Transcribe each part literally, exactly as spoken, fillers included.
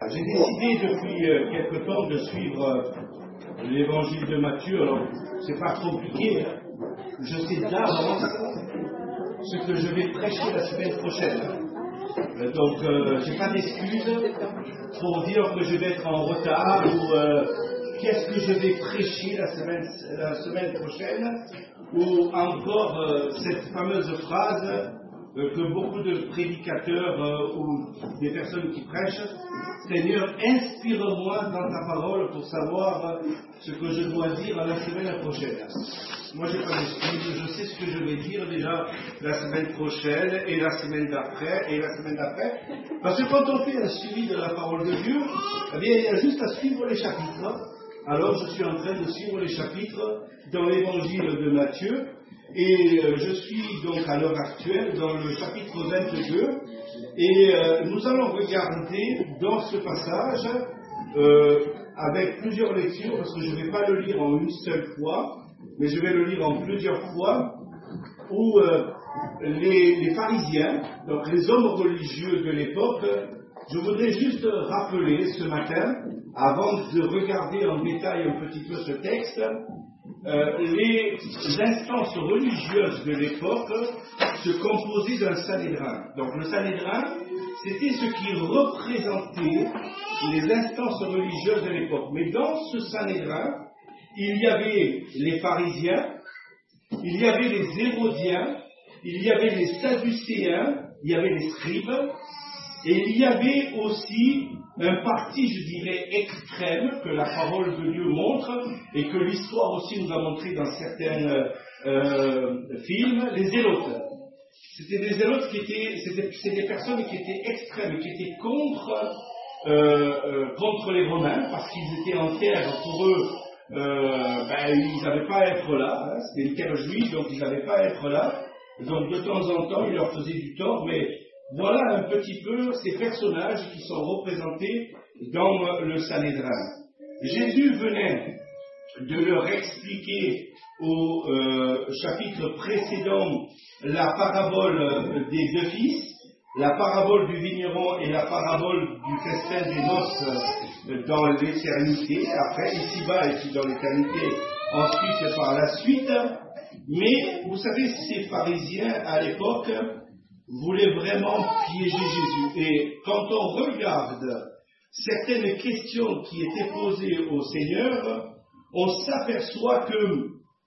J'ai décidé depuis euh, quelque temps de suivre euh, l'évangile de Matthieu. Alors, c'est pas compliqué. Hein. Je sais d'avance ce que je vais prêcher la semaine prochaine. Euh, donc, euh, j'ai pas d'excuses pour dire que je vais être en retard ou euh, qu'est-ce que je vais prêcher la semaine, la semaine prochaine, ou encore euh, cette fameuse phrase euh, que beaucoup de prédicateurs euh, ou des personnes qui prêchent: Seigneur, inspire-moi dans ta parole pour savoir euh, ce que je dois dire la semaine prochaine. Moi, j'ai pas d'excuse, je sais ce que je vais dire déjà la semaine prochaine et la semaine d'après et la semaine d'après. Parce que quand on fait un suivi de la parole de Dieu, eh bien, il y a juste à suivre les chapitres. Alors, je suis en train de suivre les chapitres dans l'évangile de Matthieu, et euh, je suis donc à l'heure actuelle dans le chapitre vingt-deux, et euh, nous allons regarder dans ce passage, euh, avec plusieurs lectures, parce que je ne vais pas le lire en une seule fois, mais je vais le lire en plusieurs fois, où euh, les, les pharisiens, donc les hommes religieux de l'époque, je voudrais juste rappeler ce matin, avant de regarder en détail un petit peu ce texte, euh, les instances religieuses de l'époque se composaient d'un Sanhédrin. Donc le Sanhédrin, c'était ce qui représentait les instances religieuses de l'époque. Mais dans ce Sanhédrin, il y avait les pharisiens, il y avait les hérodiens, il y avait les sadducéens, il y avait les scribes, et il y avait aussi un parti, je dirais, extrême que la parole de Dieu montre et que l'histoire aussi nous a montré dans certains euh, films, les zélotes. C'était des zélotes qui étaient, c'était, c'était des personnes qui étaient extrêmes, qui étaient contre, euh, euh, contre les Romains, parce qu'ils étaient en terre, pour eux, euh, ben, ils n'avaient pas à être là, hein, c'était une terre juive, donc ils n'avaient pas à être là. Donc de temps en temps, ils leur faisaient du tort, mais voilà un petit peu ces personnages qui sont représentés dans le Sanhédrin. Jésus venait de leur expliquer au euh, chapitre précédent la parabole des deux fils, la parabole du vigneron et la parabole du festin des noces dans l'éternité, après ici-bas et puis dans l'éternité, ensuite par la suite. Mais vous savez, ces pharisiens à l'époque voulait vraiment piéger Jésus. Et quand on regarde certaines questions qui étaient posées au Seigneur, on s'aperçoit que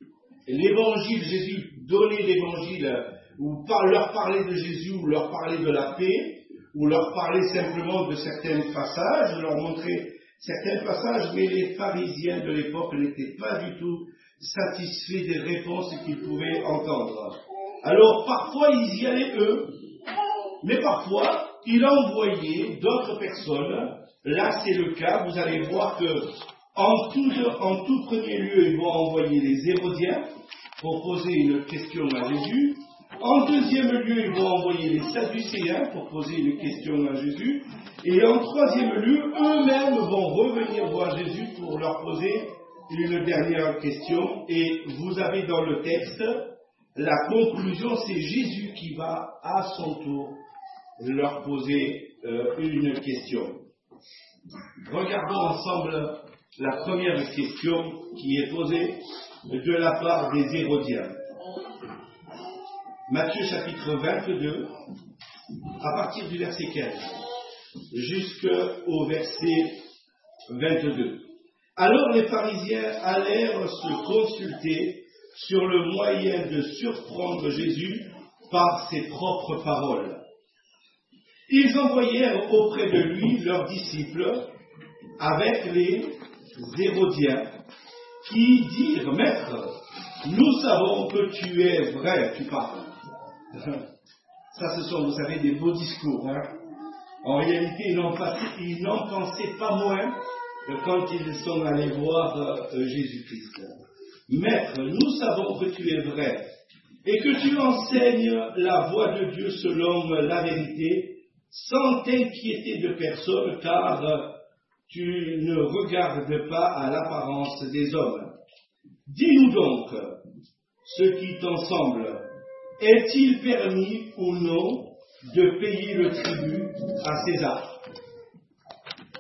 l'évangile, Jésus donnait l'évangile, ou par, leur parler de Jésus, ou leur parler de la paix, ou leur parler simplement de certains passages, leur montrer certains passages, mais les pharisiens de l'époque n'étaient pas du tout satisfaits des réponses qu'ils pouvaient entendre. Alors parfois ils y allaient eux, mais parfois il envoyait d'autres personnes. Là c'est le cas, vous allez voir que en tout, en tout premier lieu ils vont envoyer les Hérodiens pour poser une question à Jésus. En deuxième lieu ils vont envoyer les Sadducéens pour poser une question à Jésus. Et en troisième lieu, eux-mêmes vont revenir voir Jésus pour leur poser une dernière question. Et vous avez dans le texte la conclusion, c'est Jésus qui va à son tour leur poser euh, une question. Regardons ensemble la première question qui est posée de la part des Hérodiens. Matthieu chapitre vingt-deux, à partir du verset quinze, jusqu'au verset vingt-deux. Alors les pharisiens allèrent se consulter sur le moyen de surprendre Jésus par ses propres paroles. Ils envoyèrent auprès de lui leurs disciples avec les Hérodiens qui dirent: Maître, nous savons que tu es vrai, tu parles. Ça, ce sont, vous savez, des beaux discours. Hein. En réalité, ils n'en, pas, ils n'en pensaient pas moins quand ils sont allés voir euh, Jésus-Christ. Maître, nous savons que tu es vrai et que tu enseignes la voie de Dieu selon la vérité, sans t'inquiéter de personne, car tu ne regardes pas à l'apparence des hommes. Dis-nous donc, ce qui t'ensemble, est-il permis ou non de payer le tribut à César?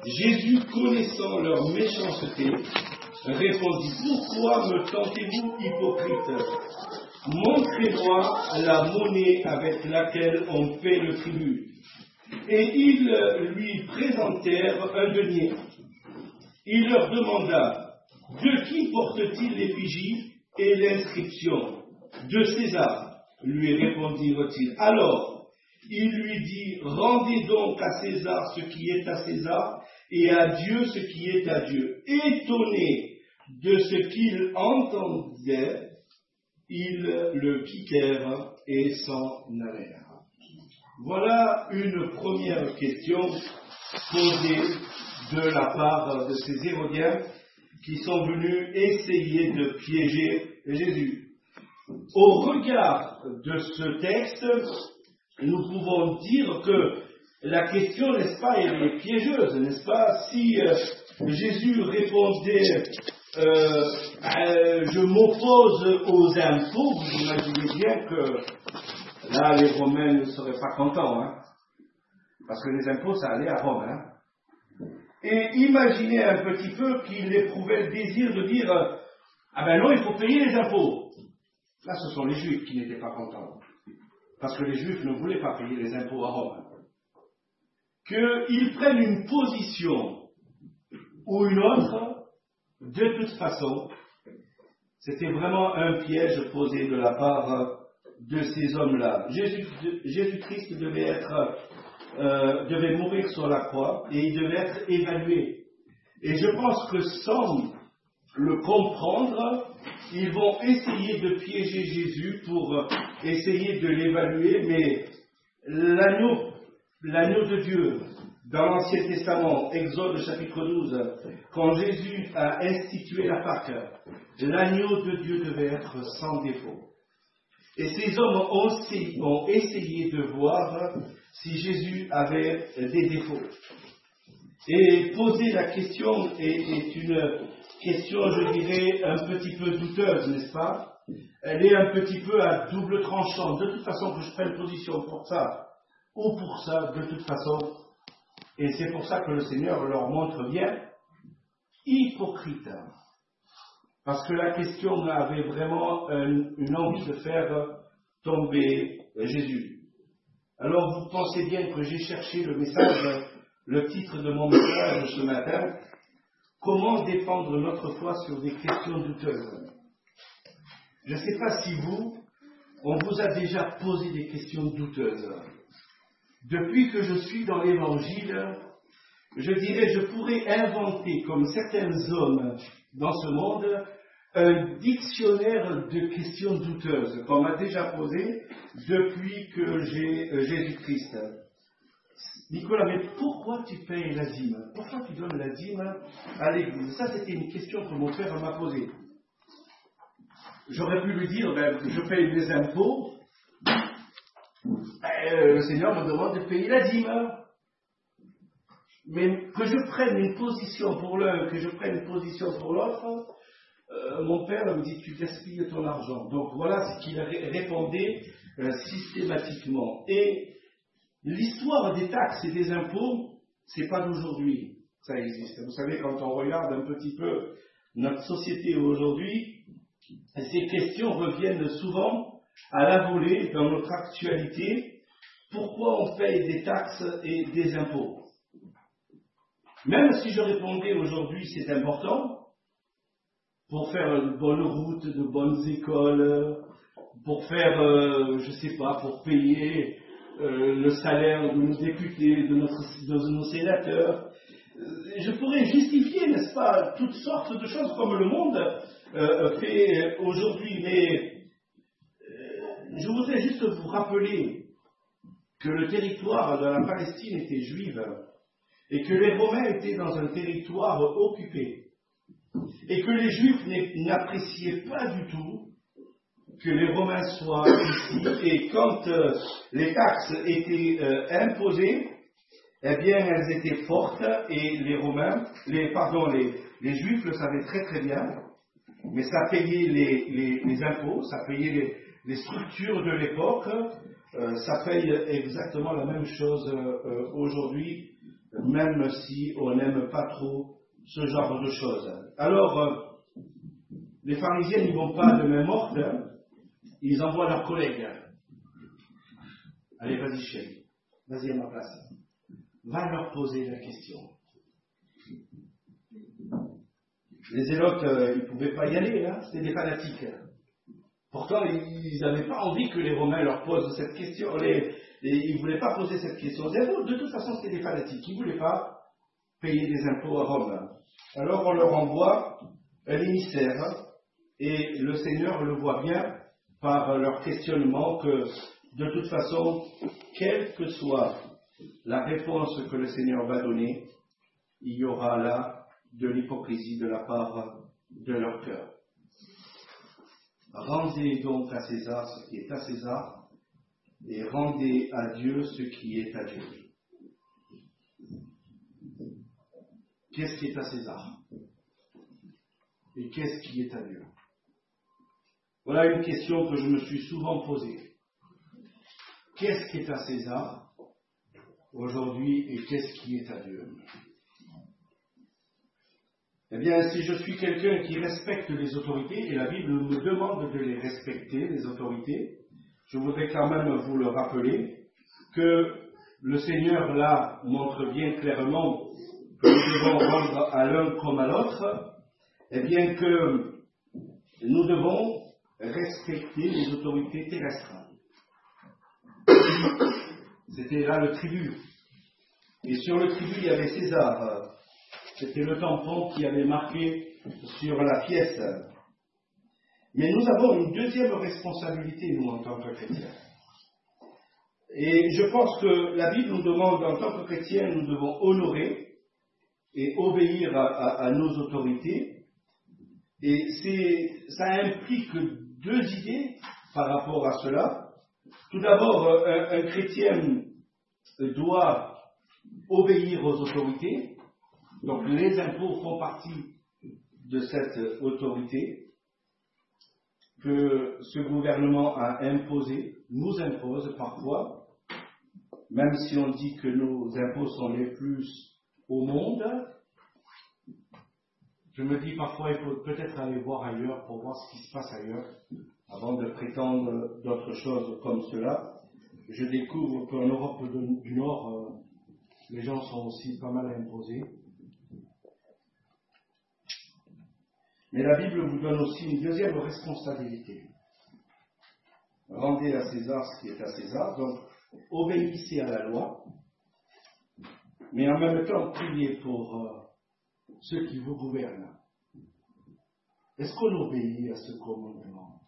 Jésus, connaissant leur méchanceté, répondit: pourquoi me tentez-vous, hypocrite? Montrez-moi la monnaie avec laquelle on paie le tribut. Et ils lui présentèrent un denier. Il leur demanda: de qui porte-t-il l'effigie et l'inscription? De César, lui répondirent-ils. Alors, il lui dit: rendez donc à César ce qui est à César, et à Dieu ce qui est à Dieu. Étonné de ce qu'il entendait, ils le quittèrent et s'en allèrent. Voilà une première question posée de la part de ces Hérodiens qui sont venus essayer de piéger Jésus. Au regard de ce texte, nous pouvons dire que la question, n'est-ce pas, elle est piégeuse, n'est-ce pas? Si euh, Jésus répondait euh, euh, je m'oppose aux impôts, vous imaginez bien que là, les Romains ne seraient pas contents, hein, parce que les impôts, ça allait à Rome. Hein. Et imaginez un petit peu qu'il éprouvait le désir de dire ah ben non, il faut payer les impôts. Là, ce sont les Juifs qui n'étaient pas contents, parce que les Juifs ne voulaient pas payer les impôts à Rome. Qu'ils prennent une position ou une autre, de toute façon, c'était vraiment un piège posé de la part de ces hommes-là. Jésus, Jésus-Christ devait être, euh, devait mourir sur la croix et il devait être évalué. Et je pense que sans le comprendre, ils vont essayer de piéger Jésus pour essayer de l'évaluer, mais l'agneau L'agneau de Dieu, dans l'Ancien Testament, Exode chapitre douze, quand Jésus a institué la Pâque, l'agneau de Dieu devait être sans défaut. Et ces hommes ont, ont essayé de voir si Jésus avait des défauts. Et poser la question est, est une question, je dirais, un petit peu douteuse, n'est-ce pas? Elle est un petit peu à double tranchant. De toute façon, que je prenne position pour ça ou pour ça, de toute façon, et c'est pour ça que le Seigneur leur montre bien, hypocrite. Parce que la question avait vraiment une, une envie de faire tomber Jésus. Alors vous pensez bien que j'ai cherché le message, le titre de mon message ce matin, comment défendre notre foi sur des questions douteuses. Je ne sais pas si vous, on vous a déjà posé des questions douteuses. Depuis que je suis dans l'Évangile, je dirais, je pourrais inventer, comme certains hommes dans ce monde, un dictionnaire de questions douteuses qu'on m'a déjà posé depuis que j'ai euh, Jésus-Christ. Nicolas, mais pourquoi tu payes la dîme? Pourquoi tu donnes la dîme à l'Église? Ça, c'était une question que mon père m'a posée. J'aurais pu lui dire, ben, je paye les impôts. Euh, le Seigneur me demande de payer la dîme. Mais que je prenne une position pour l'un, que je prenne une position pour l'autre, euh, mon père me dit: tu gaspilles ton argent. Donc voilà ce qu'il répondait euh, systématiquement. Et l'histoire des taxes et des impôts, c'est pas d'aujourd'hui, ça existe. Vous savez, quand on regarde un petit peu notre société aujourd'hui, ces questions reviennent souvent à la volée dans notre actualité. Pourquoi on paye des taxes et des impôts? Même si je répondais aujourd'hui, c'est important, pour faire de bonnes routes, de bonnes écoles, pour faire, euh, je sais pas, pour payer euh, le salaire de nos députés, de, notre, de nos sénateurs, je pourrais justifier, n'est-ce pas, toutes sortes de choses comme le monde euh, fait aujourd'hui, mais je voudrais juste vous rappeler que le territoire de la Palestine était juif et que les Romains étaient dans un territoire occupé et que les Juifs n'appréciaient pas du tout que les Romains soient ici. Et quand euh, les taxes étaient euh, imposées, eh bien elles étaient fortes et les Romains, les, pardon, les, les Juifs le savaient très très bien, mais ça payait les, les, les impôts, ça payait les Les structures de l'époque, euh, ça paye exactement la même chose euh, aujourd'hui même si on n'aime pas trop ce genre de choses. Alors, euh, les pharisiens n'y vont pas de main morte, hein, ils envoient leurs collègues. Allez, vas-y chérie, vas-y à ma place. Va leur poser la question. Les zélotes, euh, ils ne pouvaient pas y aller, hein, c'était des fanatiques. Pourtant, ils n'avaient pas envie que les Romains leur posent cette question. Les, les, ils ne voulaient pas poser cette question. De toute façon, c'était des fanatiques. Ils ne voulaient pas payer des impôts à Rome. Alors, on leur envoie un émissaire. Et le Seigneur le voit bien par leur questionnement que, de toute façon, quelle que soit la réponse que le Seigneur va donner, il y aura là de l'hypocrisie de la part de leur cœur. Rendez donc à César ce qui est à César, et rendez à Dieu ce qui est à Dieu. Qu'est-ce qui est à César? Et qu'est-ce qui est à Dieu? Voilà une question que je me suis souvent posée. Qu'est-ce qui est à César aujourd'hui et qu'est-ce qui est à Dieu? Eh bien, si je suis quelqu'un qui respecte les autorités, et la Bible me demande de les respecter, les autorités, je voudrais quand même vous le rappeler, que le Seigneur là montre bien clairement que nous devons rendre à l'un comme à l'autre, eh bien que nous devons respecter les autorités terrestres. C'était là le tribut. Et sur le tribut, il y avait César. C'était le tampon qui avait marqué sur la pièce. Mais nous avons une deuxième responsabilité, nous, en tant que chrétiens. Et je pense que la Bible nous demande, en tant que chrétiens, nous devons honorer et obéir à, à, à nos autorités. Et c'est, ça implique deux idées par rapport à cela. Tout d'abord, un, un chrétien doit obéir aux autorités. Donc les impôts font partie de cette autorité que ce gouvernement a imposée, nous impose parfois, même si on dit que nos impôts sont les plus au monde. Je me dis parfois il faut peut-être aller voir ailleurs pour voir ce qui se passe ailleurs avant de prétendre d'autres choses comme cela. Je découvre qu'en Europe du Nord, les gens sont aussi pas mal imposés. Mais la Bible vous donne aussi une deuxième responsabilité. Rendez à César ce qui est à César, donc obéissez à la loi, mais en même temps priez pour euh, ceux qui vous gouvernent. Est-ce qu'on obéit à ce commandement?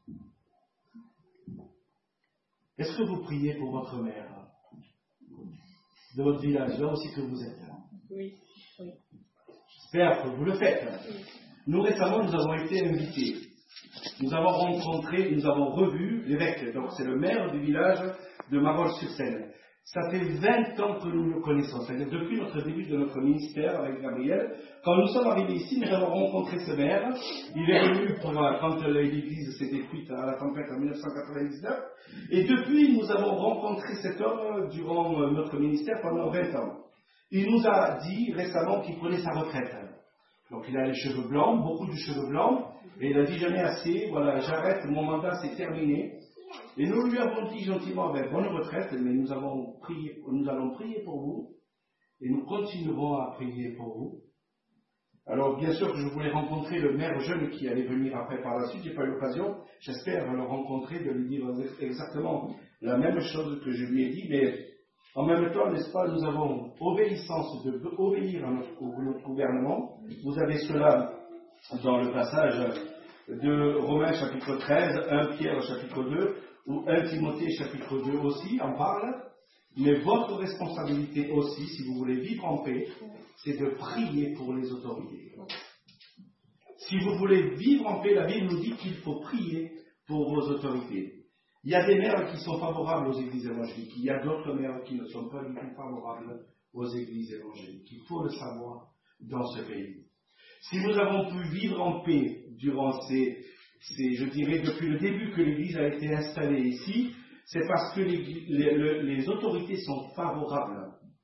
Est-ce que vous priez pour votre mère de votre village, là aussi que vous êtes? Oui. oui. J'espère que vous le faites. Oui. Nous, récemment, nous avons été invités. Nous avons rencontré, nous avons revu l'évêque. Donc, c'est le maire du village de Marolles-sur-Seine. Ça fait vingt ans que nous le connaissons. C'est-à-dire, depuis notre début de notre ministère avec Gabriel, quand nous sommes arrivés ici, nous avons rencontré ce maire. Il est venu pour, quand l'église s'est détruite à la tempête en dix-neuf cent quatre-vingt-dix-neuf. Et depuis, nous avons rencontré cet homme durant notre ministère pendant vingt ans. Il nous a dit récemment qu'il prenait sa retraite. Donc il a les cheveux blancs, beaucoup de cheveux blancs, et il a dit j'en ai assez, voilà, j'arrête, mon mandat c'est terminé. Et nous lui avons dit gentiment, ben, bonne retraite, mais nous, avons prié, nous allons prier pour vous, et nous continuerons à prier pour vous. Alors bien sûr que je voulais rencontrer le maire jeune qui allait venir après par la suite, j'ai pas eu l'occasion, j'espère le rencontrer, de lui dire exactement la même chose que je lui ai dit, mais en même temps, n'est-ce pas, nous avons obéissance de obéir à notre, notre gouvernement. Vous avez cela dans le passage de Romains chapitre treize, premier Pierre chapitre deux, ou premier Timothée chapitre deux aussi en parle. Mais votre responsabilité aussi, si vous voulez vivre en paix, c'est de prier pour les autorités. Si vous voulez vivre en paix, la Bible nous dit qu'il faut prier pour vos autorités. Il y a des maires qui sont favorables aux églises évangéliques. Il y a d'autres maires qui ne sont pas du tout favorables aux églises évangéliques. Il faut le savoir dans ce pays. Si nous avons pu vivre en paix durant ces, ces je dirais, depuis le début que l'église a été installée ici, c'est parce que les, les, les autorités sont favorables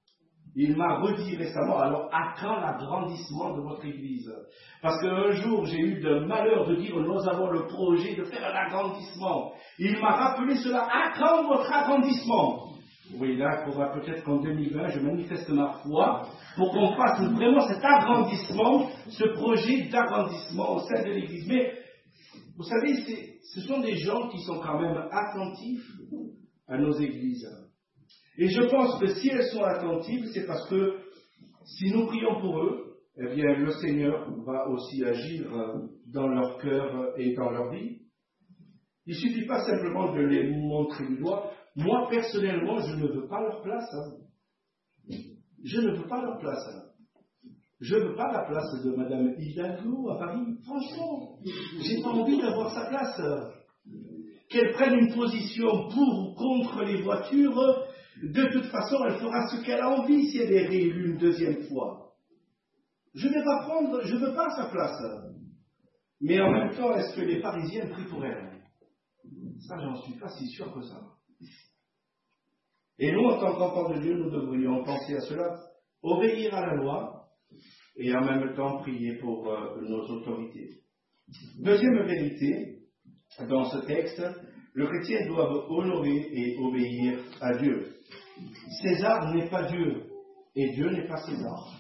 Il m'a redit récemment, alors à quand l'agrandissement de votre église? Parce qu'un jour, j'ai eu le malheur de dire, nous avons le projet de faire un agrandissement. Il m'a rappelé cela, à quand votre agrandissement? Oui, là, il faudra peut-être qu'en deux mille vingt, je manifeste ma foi pour qu'on fasse vraiment cet agrandissement, ce projet d'agrandissement au sein de l'église. Mais, vous savez, ce sont des gens qui sont quand même attentifs à nos églises. Et je pense que si elles sont attentives, c'est parce que si nous prions pour eux, eh bien le Seigneur va aussi agir dans leur cœur et dans leur vie. Il ne suffit pas simplement de les montrer du doigt. Moi, personnellement, je ne veux pas leur place. Hein. Je ne veux pas leur place. Hein. Je ne veux pas la place de Madame Hidalgo à Paris. Franchement, j'ai pas envie d'avoir sa place. Qu'elle prenne une position pour ou contre les voitures. De toute façon, elle fera ce qu'elle a envie si elle est réélue une deuxième fois. Je ne vais pas prendre, je ne veux pas sa place. Mais en même temps, est-ce que les Parisiens prient pour elle? Ça, j'en suis pas si sûr que ça. Et nous, en tant qu'enfants de Dieu, nous devrions penser à cela, obéir à la loi et en même temps prier pour euh, nos autorités. Deuxième vérité, dans ce texte, le chrétien doit honorer et obéir à Dieu. César n'est pas Dieu, et Dieu n'est pas César.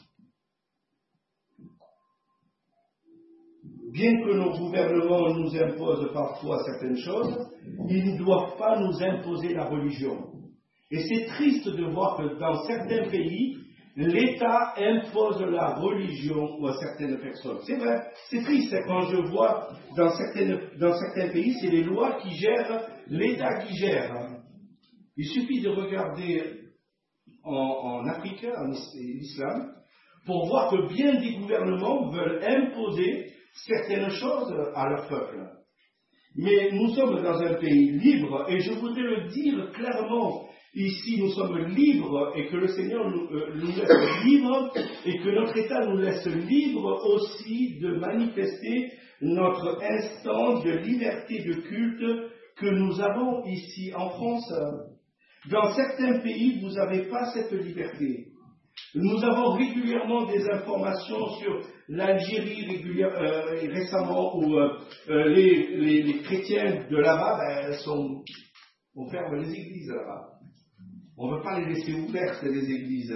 Bien que nos gouvernements nous imposent parfois certaines choses, ils ne doivent pas nous imposer la religion. Et c'est triste de voir que dans certains pays, l'État impose la religion à certaines personnes. C'est vrai, c'est triste quand je vois dans, certaines, dans certains pays, c'est les lois qui gèrent, l'État qui gère. Il suffit de regarder en, en Afrique, en l'islam, pour voir que bien des gouvernements veulent imposer certaines choses à leur peuple. Mais nous sommes dans un pays libre, et je voudrais le dire clairement, ici nous sommes libres, et que le Seigneur nous, euh, nous laisse libres, et que notre État nous laisse libres aussi de manifester notre instant de liberté de culte que nous avons ici en France. Dans certains pays, vous n'avez pas cette liberté. Nous avons régulièrement des informations sur l'Algérie euh, récemment où euh, les, les, les chrétiens de là-bas, ben, sont, on ferme les églises là-bas. On ne veut pas les laisser ouvertes, les églises.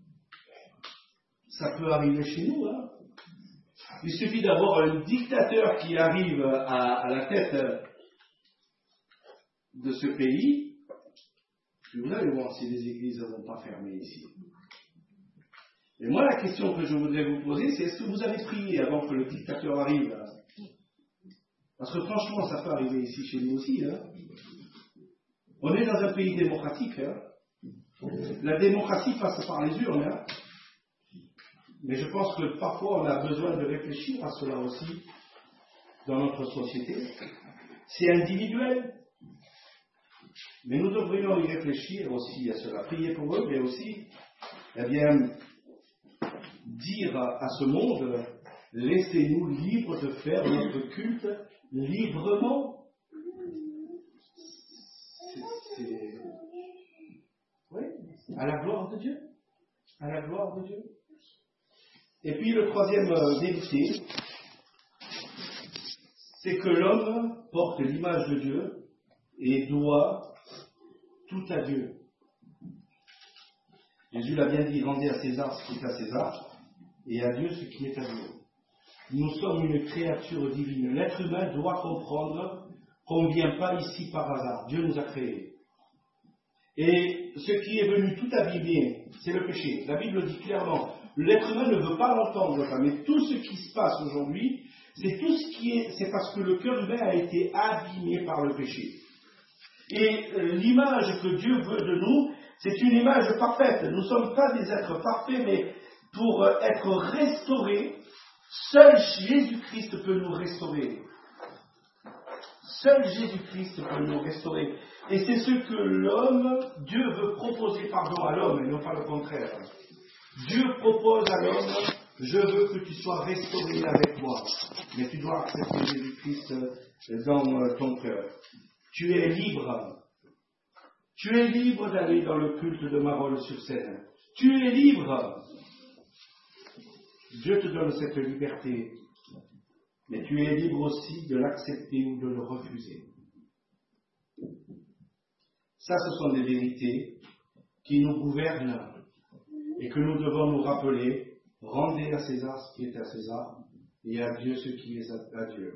Ça peut arriver chez nous. Hein. Il suffit d'avoir un dictateur qui arrive à, à la tête de ce pays. Vous allez voir si les églises ne vont pas fermer ici. Et moi, la question que je voudrais vous poser, c'est est-ce que vous avez prié avant que le dictateur arrive? Parce que franchement, ça peut arriver ici chez nous aussi. Hein. On est dans un pays démocratique. Hein. La démocratie passe par les urnes. Hein. Mais je pense que parfois, on a besoin de réfléchir à cela aussi dans notre société. C'est individuel. Mais nous devrions y réfléchir aussi à cela. Prier pour eux, mais aussi, eh bien, dire à ce monde, laissez-nous libres de faire notre culte librement. C'est, c'est... Oui, à la gloire de Dieu. À la gloire de Dieu. Et puis le troisième vérité, c'est que l'homme porte l'image de Dieu et doit tout à Dieu. Jésus l'a bien dit, rendez à César ce qui est à César, et à Dieu ce qui est à Dieu. Nous sommes une créature divine. L'être humain doit comprendre qu'on ne vient pas ici par hasard. Dieu nous a créés. Et ce qui est venu tout abîmer, c'est le péché. La Bible dit clairement, l'être humain ne veut pas l'entendre, mais tout ce qui se passe aujourd'hui, c'est tout ce qui est, c'est parce que le cœur humain a été abîmé par le péché. Et l'image que Dieu veut de nous, c'est une image parfaite. Nous ne sommes pas des êtres parfaits, mais pour être restaurés, seul Jésus-Christ peut nous restaurer. Seul Jésus-Christ peut nous restaurer. Et c'est ce que l'homme, Dieu veut proposer, pardon, à l'homme, et non pas le contraire. Dieu propose à l'homme, je veux que tu sois restauré avec moi. Mais tu dois accepter Jésus-Christ dans ton cœur. Tu es libre. Tu es libre d'aller dans le culte de Marolles sur scène. Tu es libre. Dieu te donne cette liberté, mais tu es libre aussi de l'accepter ou de le refuser. Ça, ce sont des vérités qui nous gouvernent et que nous devons nous rappeler. Rendez à César ce qui est à César et à Dieu ce qui est à Dieu.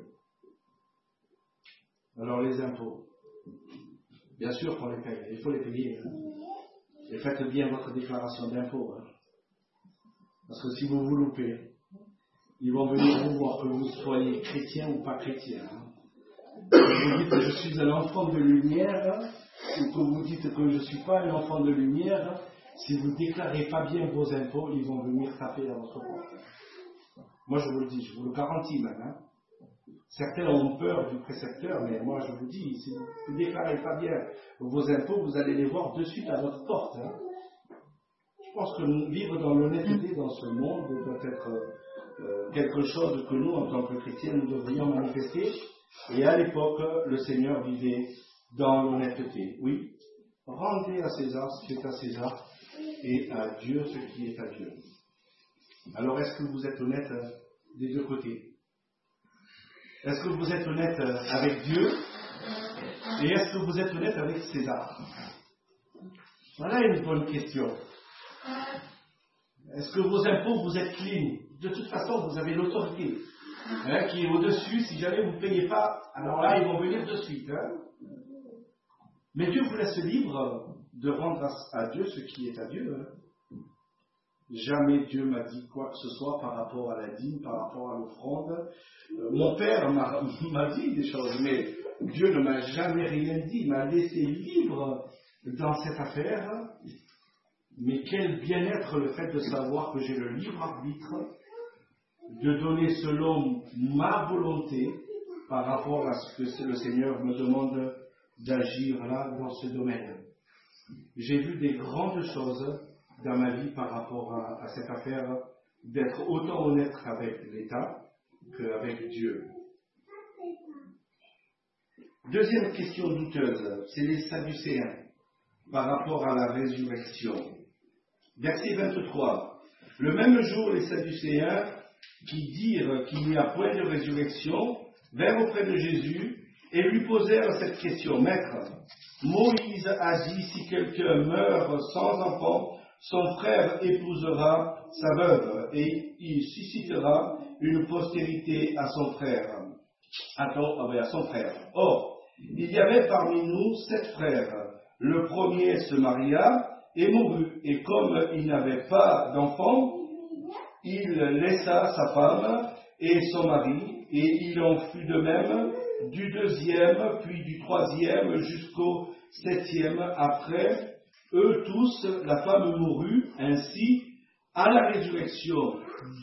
Alors les impôts, bien sûr qu'on les paye, il faut les payer. Hein. Et faites bien votre déclaration d'impôts. Hein. Parce que si vous vous loupez, ils vont venir vous voir que vous soyez chrétien ou pas chrétien. Hein. Vous dites que je suis un enfant de lumière, ou que vous dites que je ne suis pas un enfant de lumière, si vous ne déclarez pas bien vos impôts, ils vont venir taper à votre porte. Moi je vous le dis, je vous le garantis même. Hein. Certains ont peur du précepteur, mais moi je vous dis, si vous ne déclarez pas bien vos impôts, vous allez les voir de suite à votre porte. Hein. Je pense que vivre dans l'honnêteté dans ce monde doit être euh, quelque chose que nous, en tant que chrétiens, nous devrions manifester. Et à l'époque, le Seigneur vivait dans l'honnêteté. Oui, rendez à César ce qui est à César et à Dieu ce qui est à Dieu. Alors, est-ce que vous êtes honnête des deux côtés? Est-ce que vous êtes honnête avec Dieu? Et est-ce que vous êtes honnête avec César? Voilà une bonne question. Est-ce que vos impôts, vous êtes clean? De toute façon, vous avez l'autorité hein, qui est au-dessus. Si jamais vous ne payez pas, alors là, ils vont venir de suite. Hein. Mais Dieu vous laisse libre de rendre à, à Dieu ce qui est à Dieu. Hein. Jamais Dieu m'a dit quoi que ce soit par rapport à la dîme, par rapport à l'offrande. Euh, mon père m'a, m'a dit des choses, mais Dieu ne m'a jamais rien dit. Il m'a laissé libre dans cette affaire. Mais quel bien-être le fait de savoir que j'ai le libre arbitre de donner selon ma volonté par rapport à ce que le Seigneur me demande d'agir là dans ce domaine. J'ai vu des grandes choses dans ma vie par rapport à, à cette affaire d'être autant honnête avec l'État qu'avec Dieu. Deuxième question douteuse, c'est les Sadducéens par rapport à la résurrection. Verset vingt-trois. Le même jour, les Sadducéens qui dirent qu'il n'y a point de résurrection vinrent auprès de Jésus et lui posèrent cette question. Maître, Moïse a dit si quelqu'un meurt sans enfant, son frère épousera sa veuve et il suscitera une postérité à son frère. Attends, ah oui, à son frère. Or, il y avait parmi nous sept frères. Le premier se maria et mourut, et comme il n'avait pas d'enfant, il laissa sa femme et son mari, et il en fut de même du deuxième, puis du troisième jusqu'au septième. Après eux tous, la femme mourut. Ainsi, à la résurrection,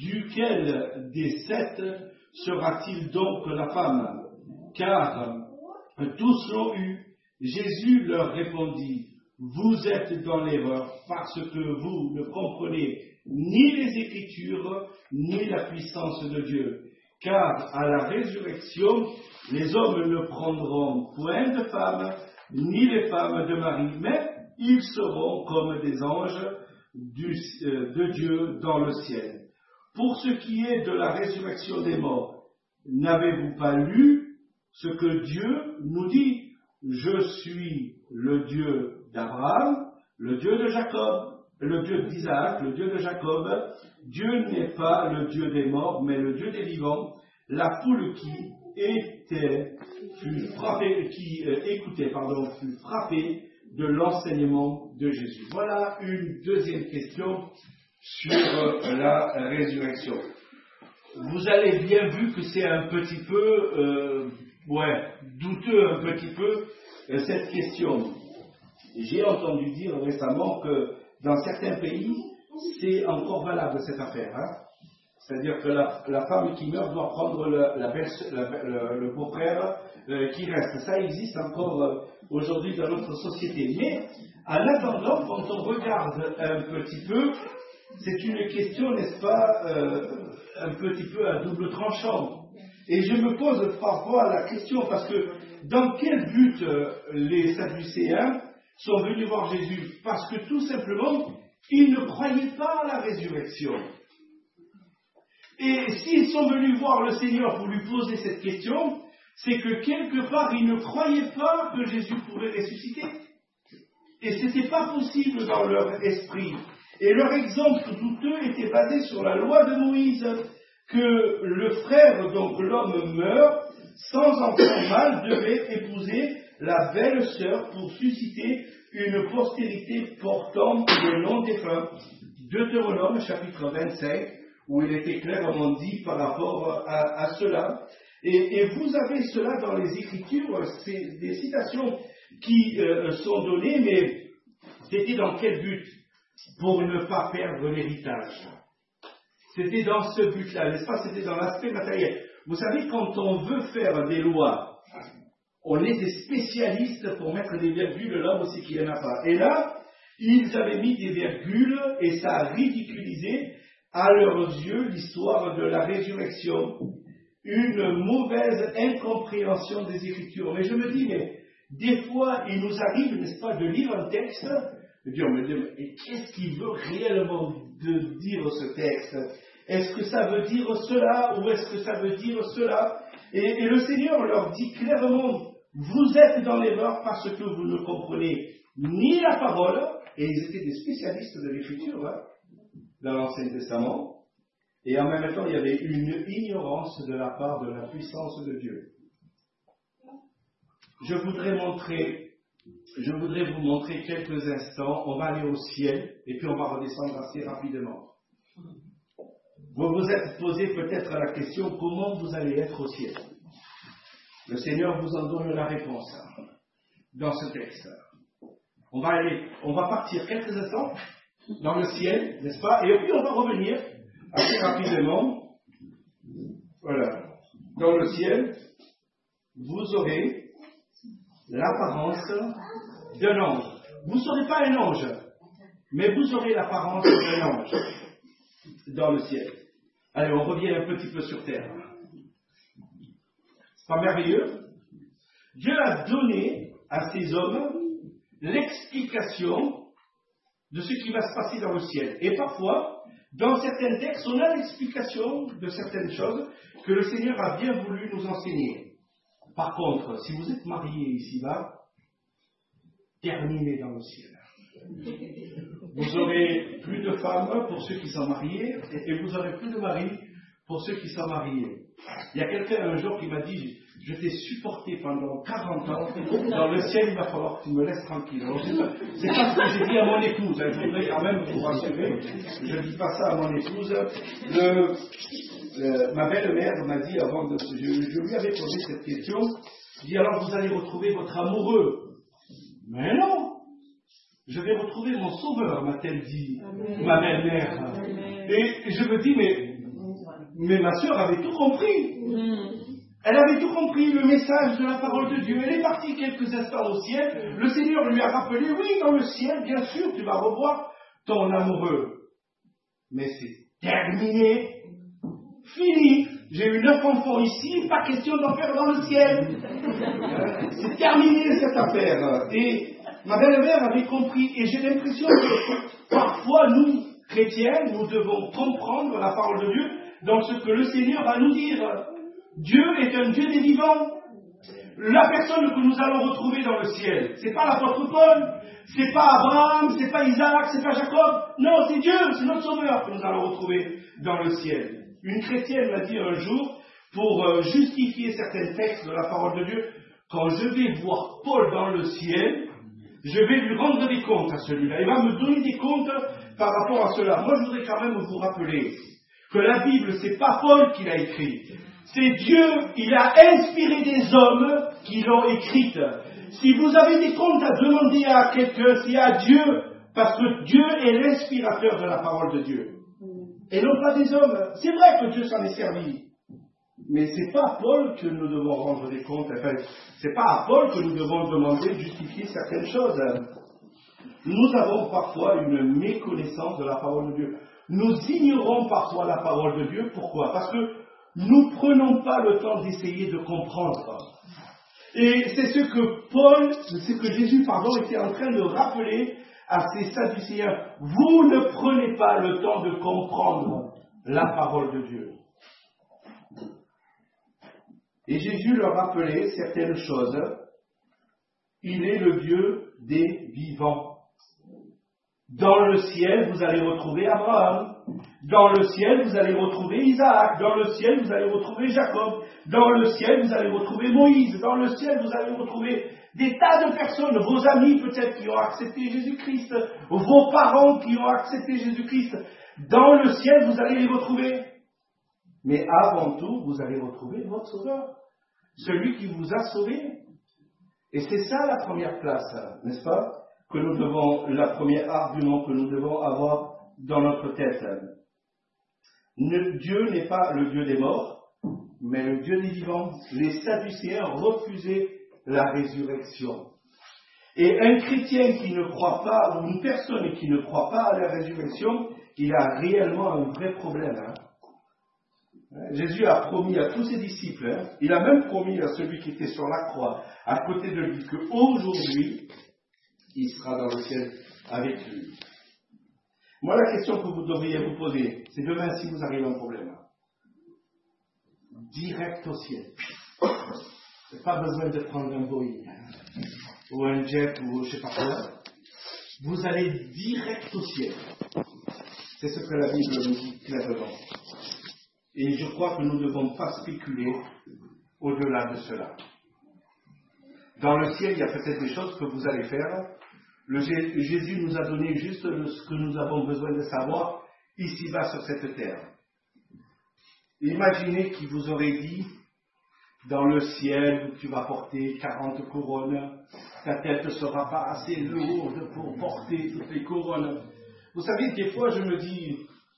duquel des sept sera-t-il donc la femme? Car tous l'ont eu. Jésus leur répondit, vous êtes dans l'erreur parce que vous ne comprenez ni les Écritures, ni la puissance de Dieu. Car à la résurrection, les hommes ne prendront point de femmes, ni les femmes de mari, mais ils seront comme des anges du, euh, de Dieu dans le ciel. Pour ce qui est de la résurrection des morts, n'avez-vous pas lu ce que Dieu nous dit? Je suis le Dieu d'Abraham, le Dieu de Jacob, le Dieu d'Isaac, le Dieu de Jacob. Dieu n'est pas le Dieu des morts, mais le Dieu des vivants. La foule qui était, fut frappée, qui euh, écoutait, pardon, fut frappée de l'enseignement de Jésus. Voilà une deuxième question sur euh, la résurrection. Vous avez bien vu que c'est un petit peu, euh, ouais, douteux un petit peu euh, cette question. J'ai entendu dire récemment que dans certains pays, c'est encore valable cette affaire. Hein. C'est-à-dire que la, la femme qui meurt doit prendre le, la belle, la, le, le beau-frère euh, qui reste. Ça existe encore euh, aujourd'hui dans notre société. Mais en attendant, quand on regarde un petit peu, c'est une question, n'est-ce pas, euh, un petit peu à double tranchant. Et je me pose parfois la question, parce que dans quel but euh, les Sadducéens sont venus voir Jésus? Parce que tout simplement, ils ne croyaient pas à la résurrection. Et s'ils sont venus voir le Seigneur pour lui poser cette question, c'est que quelque part, ils ne croyaient pas que Jésus pourrait ressusciter. Et ce n'était pas possible dans leur esprit. Et leur exemple douteux était basé sur la loi de Moïse, que le frère, donc l'homme meurt, sans enfant mâle, devait épouser la belle sœur pour susciter une postérité portant le nom des femmes. Deutéronome, chapitre vingt-cinq, où il était clairement dit par rapport à, à cela. Et, et vous avez cela dans les Écritures, c'est des citations qui euh, sont données, mais c'était dans quel but? Pour ne pas perdre l'héritage. C'était dans ce but-là, n'est-ce pas? C'était dans l'aspect matériel. Vous savez, quand on veut faire des lois, on est des spécialistes pour mettre des virgules là où c'est qu'il n'y en a pas. Et là, ils avaient mis des virgules et ça a ridiculisé à leurs yeux l'histoire de la résurrection. Une mauvaise incompréhension des Écritures. Mais je me dis, mais des fois, il nous arrive, n'est-ce pas, de lire un texte, de dire, mais, mais qu'est-ce qu'il veut réellement de dire ce texte? Est-ce que ça veut dire cela ou est-ce que ça veut dire cela? et, et le Seigneur leur dit clairement, vous êtes dans l'erreur parce que vous ne comprenez ni la parole, et ils étaient des spécialistes de l'Écriture, hein, dans l'Ancien Testament, et en même temps, il y avait une ignorance de la part de la puissance de Dieu. Je voudrais montrer, je voudrais vous montrer quelques instants, on va aller au ciel, et puis on va redescendre assez rapidement. Vous vous êtes posé peut-être la question, comment vous allez être au ciel? Le Seigneur vous en donne la réponse dans ce texte. On va aller, on va partir quelques instants dans le ciel, n'est-ce pas? Et puis on va revenir assez rapidement. Voilà. Dans le ciel, vous aurez l'apparence d'un ange. Vous ne serez pas un ange, mais vous aurez l'apparence d'un ange dans le ciel. Allez, on revient un petit peu sur terre. C'est pas merveilleux? Dieu a donné à ces hommes l'explication de ce qui va se passer dans le ciel. Et parfois, dans certains textes, on a l'explication de certaines choses que le Seigneur a bien voulu nous enseigner. Par contre, si vous êtes marié ici-bas, terminez dans le ciel. Vous aurez plus de femmes pour ceux qui sont mariés et vous aurez plus de maris pour ceux qui sont mariés. Il y a quelqu'un un jour qui m'a dit, je t'ai supporté pendant quarante ans, dans le ciel il va falloir que tu me laisses tranquille. Alors, c'est pas ce que j'ai dit à mon épouse, je voudrais quand même vous rassurer, je ne dis pas ça à mon épouse. Le, le, ma belle-mère m'a dit avant de... Je, je lui avais posé cette question, je dis alors vous allez retrouver votre amoureux. Mais non! Je vais retrouver mon sauveur, m'a-t-elle dit, Amen. Ma belle-mère. Et je me dis, mais, mais ma sœur avait tout compris. Elle avait tout compris, le message de la parole de Dieu. Elle est partie quelques instants au ciel. Le Seigneur lui a rappelé, oui, dans le ciel, bien sûr, tu vas revoir ton amoureux. Mais c'est terminé, fini. J'ai eu neuf enfants ici, pas question d'en faire dans le ciel. C'est terminé cette affaire. Et ma belle-mère avait compris, et j'ai l'impression que parfois nous, chrétiens, nous devons comprendre la parole de Dieu dans ce que le Seigneur va nous dire. Dieu est un Dieu des vivants. La personne que nous allons retrouver dans le ciel, c'est pas l'apôtre Paul, c'est pas Abraham, c'est pas Isaac, c'est pas Jacob. Non, c'est Dieu, c'est notre Sauveur que nous allons retrouver dans le ciel. Une chrétienne m'a dit un jour, pour justifier certains textes de la parole de Dieu, quand je vais voir Paul dans le ciel, je vais lui rendre des comptes à celui-là. Il va me donner des comptes par rapport à cela. Moi, je voudrais quand même vous rappeler que la Bible, c'est pas Paul qui l'a écrite. C'est Dieu, il a inspiré des hommes qui l'ont écrite. Si vous avez des comptes à demander à quelqu'un, c'est à Dieu, parce que Dieu est l'inspirateur de la parole de Dieu. Et non pas des hommes. C'est vrai que Dieu s'en est servi. Mais c'est pas à Paul que nous devons rendre des comptes. Enfin, c'est pas à Paul que nous devons demander de justifier certaines choses. Nous avons parfois une méconnaissance de la parole de Dieu. Nous ignorons parfois la parole de Dieu. Pourquoi? Parce que nous ne prenons pas le temps d'essayer de comprendre. Et c'est ce que Paul, c'est ce que Jésus, pardon, était en train de rappeler à ces Sadducéens, vous ne prenez pas le temps de comprendre la parole de Dieu. Et Jésus leur rappelait certaines choses. Il est le Dieu des vivants. Dans le ciel, vous allez retrouver Abraham. Dans le ciel, vous allez retrouver Isaac. Dans le ciel, vous allez retrouver Jacob. Dans le ciel, vous allez retrouver Moïse. Dans le ciel, vous allez retrouver des tas de personnes, vos amis peut-être qui ont accepté Jésus-Christ, vos parents qui ont accepté Jésus-Christ. Dans le ciel, vous allez les retrouver. Mais avant tout, vous allez retrouver votre Sauveur, celui qui vous a sauvés. Et c'est ça la première place, n'est-ce pas, que nous devons, la première argument que nous devons avoir dans notre tête. Ne, Dieu n'est pas le Dieu des morts, mais le Dieu des vivants. Les Sadducéens refusaient la résurrection. Et un chrétien qui ne croit pas, ou une personne qui ne croit pas à la résurrection, il a réellement un vrai problème. Hein. Jésus a promis à tous ses disciples, hein, il a même promis à celui qui était sur la croix, à côté de lui, qu'aujourd'hui, il sera dans le ciel avec lui. Moi, la question que vous devriez vous poser, c'est demain si vous arrivez à un problème. Direct au ciel. Pas besoin de prendre un Boeing, hein, ou un jet, ou je ne sais pas quoi. Vous allez direct au ciel. C'est ce que la Bible nous dit clairement. Et je crois que nous ne devons pas spéculer au-delà de cela. Dans le ciel, il y a peut-être des choses que vous allez faire. Le G- Jésus nous a donné juste ce que nous avons besoin de savoir ici-bas sur cette terre. Imaginez qu'il vous aurait dit, dans le ciel où tu vas porter quarante couronnes, ta tête ne sera pas assez lourde pour porter toutes les couronnes. Vous savez, des fois je me dis,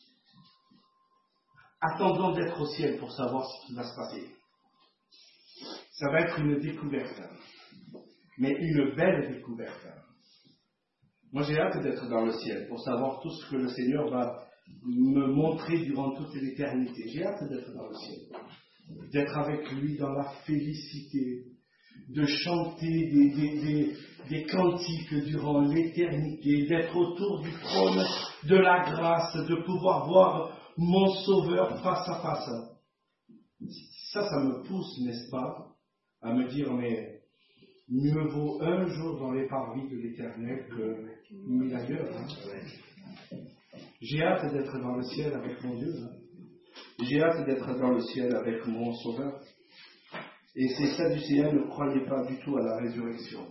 attendons d'être au ciel pour savoir ce qui va se passer. Ça va être une découverte, mais une belle découverte. Moi j'ai hâte d'être dans le ciel pour savoir tout ce que le Seigneur va me montrer durant toute l'éternité. J'ai hâte d'être dans le ciel, d'être avec lui dans la félicité, de chanter des, des, des, des cantiques durant l'éternité, d'être autour du trône de la grâce, de pouvoir voir mon Sauveur face à face. Ça, ça me pousse, n'est-ce pas, à me dire, mais mieux vaut un jour dans les parvis de l'Éternel que mille ailleurs. Hein. J'ai hâte d'être dans le ciel avec mon Dieu. Hein. J'ai hâte d'être dans le ciel avec mon Sauveur. Et ces Sadducéens ne croyaient pas du tout à la résurrection.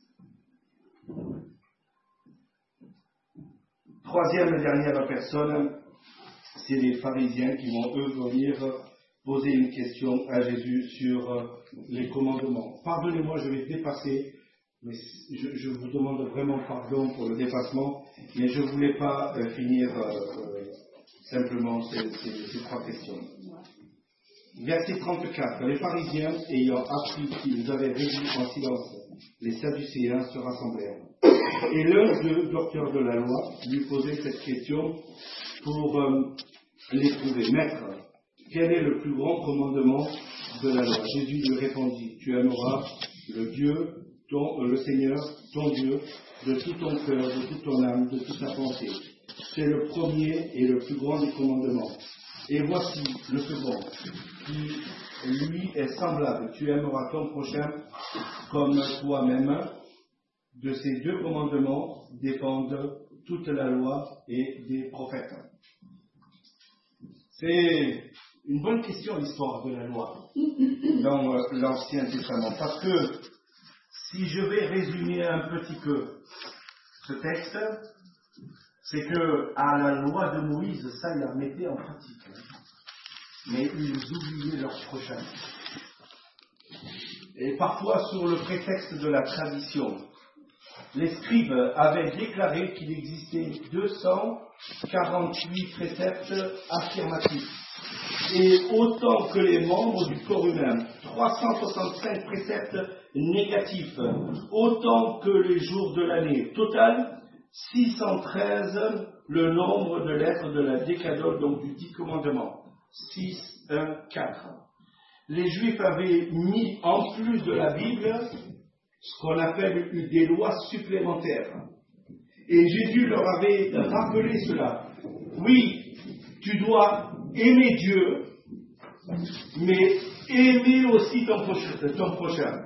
Troisième et dernière personne, c'est les pharisiens qui vont eux venir poser une question à Jésus sur les commandements. Pardonnez-moi, je vais dépasser, mais je, je vous demande vraiment pardon pour le dépassement, mais je ne voulais pas euh, finir euh, euh, simplement ces, ces, ces trois questions. Verset trente-quatre. Les pharisiens, ayant appris qu'ils avaient réduit en silence les Sadducéens, se rassemblèrent. Et l'un d'eux, docteur de la loi, lui posait cette question pour euh, les trouver. Maître, quel est le plus grand commandement de la loi? Jésus lui répondit, tu aimeras le Dieu, ton, euh, le Seigneur, ton Dieu, de tout ton cœur, de toute ton âme, de toute ta pensée. C'est le premier et le plus grand des commandements. Et voici le second, qui lui est semblable. Tu aimeras ton prochain comme toi-même. De ces deux commandements dépendent toute la loi et des prophètes. C'est une bonne question, l'histoire de la loi dans l'Ancien Testament. Parce que si je vais résumer un petit peu ce texte, c'est que à la loi de Moïse, ça, ils la mettaient en pratique. Mais ils oubliaient leur prochain. Et parfois, sur le prétexte de la tradition, les scribes avaient déclaré qu'il existait deux cent quarante-huit préceptes affirmatifs. Et autant que les membres du corps humain, trois cent soixante-cinq préceptes négatifs, autant que les jours de l'année. Total, six cent treize, le nombre de lettres de la décadole, donc du dix commandements. six, un, quatre. Les Juifs avaient mis en plus de la Bible ce qu'on appelle des lois supplémentaires. Et Jésus leur avait rappelé cela. Oui, tu dois aimer Dieu, mais aimer aussi ton prochain. Ton prochain.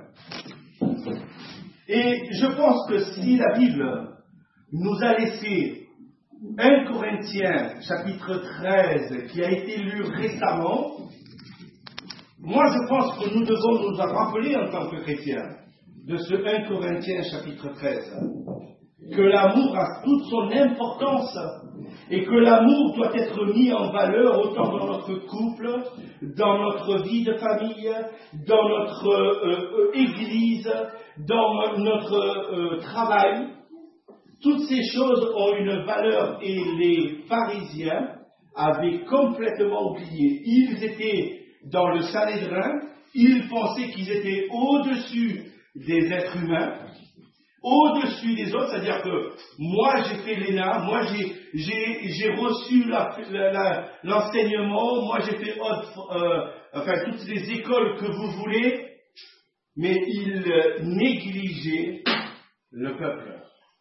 Et je pense que si la Bible nous a laissé un Corinthiens chapitre treize qui a été lu récemment, moi je pense que nous devons nous en rappeler en tant que chrétiens de ce un Corinthiens chapitre treize, que l'amour a toute son importance et que l'amour doit être mis en valeur autant dans notre couple, dans notre vie de famille, dans notre euh, euh, église, dans notre euh, travail. Toutes ces choses ont une valeur et les pharisiens avaient complètement oublié. Ils étaient dans le Sanhédrin, ils pensaient qu'ils étaient au-dessus des êtres humains, au-dessus des autres, c'est-à-dire que moi j'ai fait l'E N A, moi j'ai, j'ai, j'ai reçu la, la, la, l'enseignement, moi j'ai fait euh, enfin, toutes les écoles que vous voulez, mais ils euh, négligeaient le peuple.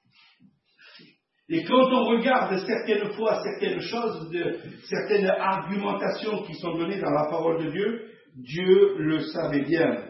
Et quand on regarde certaines fois certaines choses, de, certaines argumentations qui sont données dans la parole de Dieu, Dieu le savait bien.